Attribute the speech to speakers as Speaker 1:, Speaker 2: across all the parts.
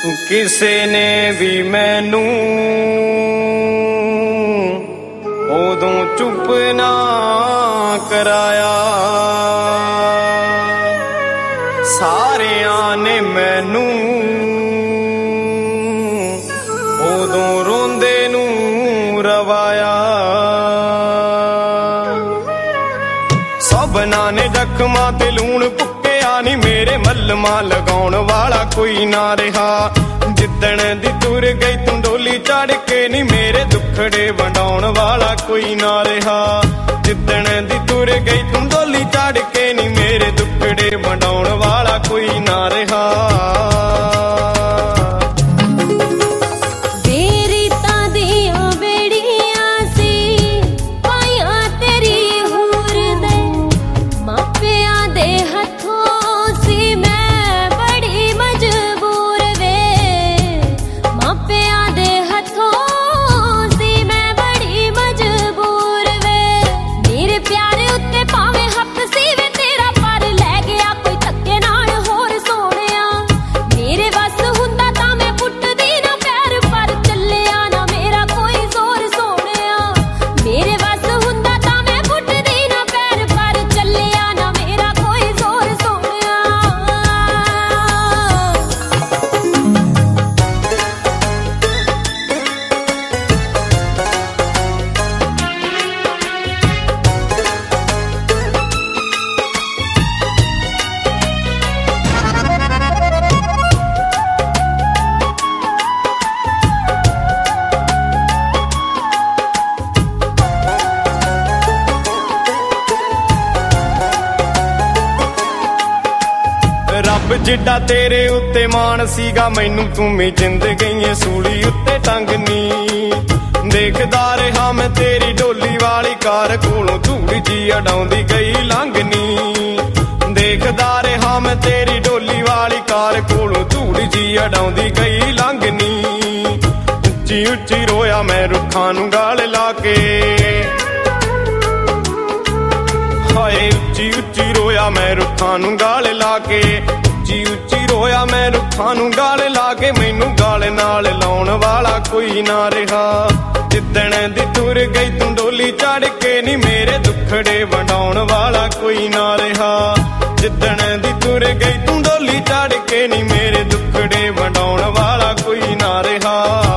Speaker 1: ਕਿਸੇ ਨੇ ਵੀ ਮੈਨੂੰ ਉਦੋਂ ਚੁੱਪ ਨਾ ਕਰਾਇਆ, ਸਾਰਿਆਂ ਨੇ ਮੈਨੂੰ ਉਦੋਂ ਰੋਂਦੇ ਨੂੰ ਰਵਾਇਆ। ਸਭਨਾਂ ਨੇ ਜ਼ਖਮਾਂ ਤੇ ਲੂਣ ਭੁੱਕਿਆ ਨੀ, ਮੇਰੇ ਮੱਲਮਾਂ ਲਗਾਉਣ ਵਾਲਾ ਕੋਈ ਨਾ ਰਿਹਾ। ਜਿੱਦਣ ਦੀ ਤੁਰ ਗਈ ਤੂੰ ਡੋਲੀ ਚੜ੍ਹ ਕੇ ਨੀ, ਮੇਰੇ ਦੁੱਖੜੇ ਵੰਡਾਉਣ ਵਾਲਾ ਕੋਈ ਨਾ ਰਿਹਾ। ਜਿੱਦਣ ਦੀ ਤੁਰ ਗਈ ਤੂੰ ਡੋਲੀ ਚੜ੍ਹ ਕੇ ਨੀ, ਮੇਰੇ ਦੁੱਖੜੇ ਵੰਡਾਉਣ ਵਾਲਾ ਕੋਈ ਨਾ ਰਿਹਾ। ਰੱਬ ਜਿੱਡਾ ਤੇਰੇ ਉੱਤੇ ਮਾਣ ਸੀਗਾ, ਮੈਨੂੰ ਤੂੰ ਵੀ ਜਿੰਦ ਗਈਏ ਸੂਲੀ ਉੱਤੇ ਟੰਗਨੀ। ਦੇਖਦਾ ਰਿਹਾ ਮੈਂ ਤੇਰੀ ਡੋਲੀ ਵਾਲੀ ਕਾਰ ਕੋਲੋਂ, ਧੂੜ ਜੀ ਅਡਾਉਂਦੀ ਗਈ ਲੰਘਨੀ। ਦੇਖਦਾ ਰਿਹਾ ਮੈਂ ਤੇਰੀ ਡੋਲੀ ਵਾਲੀ ਕਾਰ ਕੋਲੋਂ, ਧੂੜ ਜੀ ਅਡਾਉਂਦੀ ਗਈ ਲੰਘਨੀ। ਉੱਚੀ ਉੱਚੀ ਰੋਇਆ ਮੈਂ ਰੁੱਖਾਂ ਨੂੰ ਗਾਲ ਲਾ ਕੇ, ਹਾਏ ਉੱਚੀ ਉੱਚੀ ਰੋਇਆ ਮੈਂ ਰੁੱਖਾਂ ਨੂੰ ਗਾਲ ਲਾ ਕੇ। ਉੱਚੀ ਉੱਚੀ ਰੋਇਆ ਮੈਂ ਰੁੱਖਾਂ ਨੂੰ ਗਾਲ ਲਾ ਕੇ, ਮੈਨੂੰ ਗਾਲ ਨਾਲ ਲਾਉਣ ਵਾਲਾ ਕੋਈ ਨਾ ਰਿਹਾ। ਜਿੱਦਣ ਦੀ ਤੁਰ ਗਈ ਤੂੰ ਡੋਲੀ ਚੜ੍ਹ ਕੇ ਨੀ, ਮੇਰੇ ਦੁੱਖੜੇ ਵੰਡਾਉਣ ਵਾਲਾ ਕੋਈ ਨਾ ਰਿਹਾ। ਜਿੱਦਣ ਦੀ ਤੁਰ ਗਈ ਤੂੰ ਡੋਲੀ ਚੜ੍ਹ ਕੇ ਨੀ, ਮੇਰੇ ਦੁੱਖੜੇ ਵੰਡਾਉਣ ਵਾਲਾ ਕੋਈ ਨਾ ਰਿਹਾ।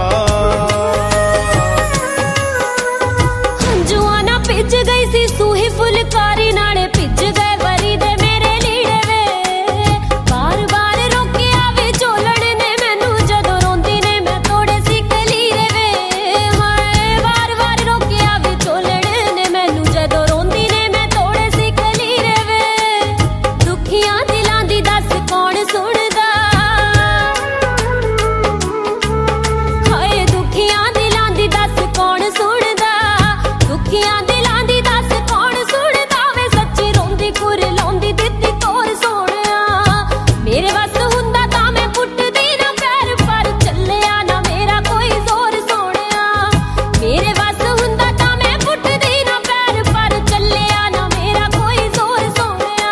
Speaker 2: ਹੰਝੂਆਂ ਨਾ ਭਿੱਜ ਗਈ ਸੀ ਸੂਹੀ ਫੁਲਕਾਰੀ, ਨਾਲੇ ਭਿੱਜ ਗਏ ਵਰੀ ਦੇ ਮੇਰੇ ਲੀੜੇ ਵੇ। ਬਾਰ ਬਾਰ ਰੋਕਿਆ ਵੇ ਝੋਲਣ ਨੇ ਮੈਨੂੰ, ਜਦੋਂ ਰੋਂਦੀ ਨੇ ਮੈਂ ਤੋੜੇ ਸੀ ਕਲੀਰੇ ਵੇ। ਹਾਏ ਬਾਰ ਬਾਰ ਰੋਕਿਆ ਵੇ ਝੋਲਣ ਨੇ ਮੈਨੂੰ, ਜਦੋਂ ਰੋਂਦੀ ਨੇ ਮੈਂ ਤੋੜੇ ਸੀ ਕਲੀਰੇ ਵੇ। ਦੁਖੀਆਂ ਦਿਲਾਂ ਦੀ ਦੱਸ ਕੌਣ ਸੁਣਦਾ, ਹਾਏ ਦੁਖੀਆਂ ਦਿਲਾਂ ਦੀ ਦੱਸ ਕੌਣ ਸੁਣਦਾ। ਦੁਖੀਆਂ ਦਿਲਾਂ ਦੀ ਦੱਸ ਕੌਣ ਸੁਣਦਾ ਵੇ, ਸੱਚੀ ਰੋਂਦੀ ਕੁਰ ਲਾਉਂਦੀ ਦਿੱਤੀ ਤੋਰ ਸੋਹਣਿਆ। ਮੇਰੇ ਵੱਸ ਹੁੰਦਾ ਤਾਂ ਮੈਂ ਪੁੱਟਦੀ ਨਾ ਪੈਰ, ਪਰ ਚੱਲਿਆ ਨਾ ਮੇਰਾ ਕੋਈ ਜ਼ੋਰ ਸੋਹਣਿਆ। ਮੇਰੇ ਵੱਸ ਹੁੰਦਾ ਤਾਂ ਮੈਂ ਪੁੱਟਦੀ ਨਾ ਪੈਰ, ਪਰ ਚੱਲਿਆ ਨਾ ਮੇਰਾ ਕੋਈ ਜ਼ੋਰ ਸੋਹਣਿਆ।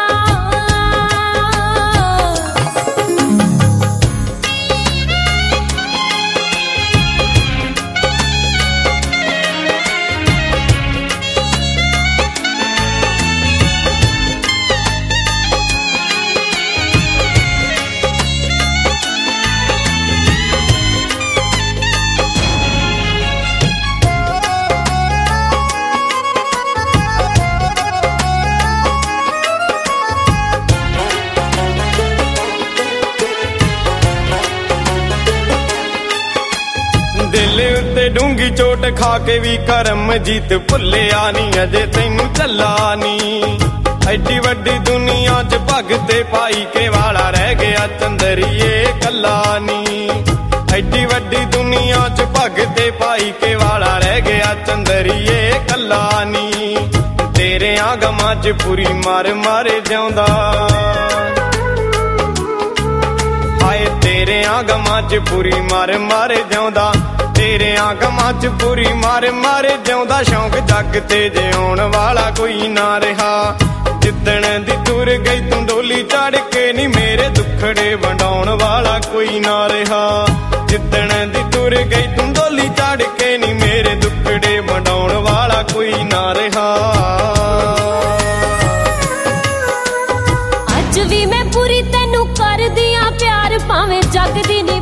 Speaker 1: ਦਿਲ ਉੱਤੇ ਡੂੰਗੀ ਚੋਟ ਖਾ ਕੇ ਵੀ ਕਰਮਜੀਤ ਭੁੱਲਿਆ ਨੀ, ਅਜੇ ਤੈਨੂੰ ਝੱਲਾ ਨੀ। ਐਡੀ ਵੱਡੀ ਦੁਨੀਆ 'ਚ ਭਗਤੇ ਪਾਈ ਕੇ ਵਾਲਾ ਰਹਿ ਗਿਆ ਚੰਦਰੀਏ ਕੱਲਾ ਨੀ। ਐਡੀ ਵੱਡੀ ਦੁਨੀਆ 'ਚ ਭਗਤੇ ਪਾਈ ਕੇ ਵਾਲਾ ਰਹਿ ਗਿਆ ਚੰਦਰੀਏ ਕੱਲਾ ਨੀ। ਤੇਰੇ ਆਗਮਾਂ 'ਚ ਪੂਰੀ ਮਰ ਮਰ ਜਿਉਂਦਾ, ਹਾਏ ਤੇਰੇ ਆਗਮਾਂ 'ਚ ਪੂਰੀ ਮਰ ਮਰ ਜਿਉਂਦਾ। ਤੇਰੇ ਆਗਮਾਂ 'ਚ ਪੂਰੀ ਮਰ ਮਰ ਜਿਉਂਦਾ। ਸ਼ੌਂਕ ਜੱਗ ਤੇ ਜਿਉਣ ਵਾਲਾ ਕੋਈ ਨਾ ਰਿਹਾ। ਜਿੱਦਣ ਦੀ ਤੁਰ ਗਈ ਤੂੰ ਡੋਲੀ ਚੜ ਕੇ ਨੀ ਮੇਰੇ ਦੁੱਖੜੇ ਵੰਡਾਉਣ ਵਾਲਾ ਕੋਈ ਨਾ ਰਿਹਾ। ਜਿੱਦਣ ਦੀ ਤੁਰ ਗਈ ਤੂੰ ਡੋਲੀ ਚੜ ਕੇ ਨੀ ਮੇਰੇ ਦੁੱਖੜੇ ਵੰਡਾਉਣ ਵਾਲਾ ਕੋਈ ਨਾ ਰਿਹਾ।
Speaker 2: ਅੱਜ ਵੀ ਮੈਂ ਪੂਰੀ ਤੈਨੂੰ ਕਰਦੀ ਆਂ ਪਿਆਰ, ਭਾਵੇਂ ਜੱਗ ਦੀ ਨੀ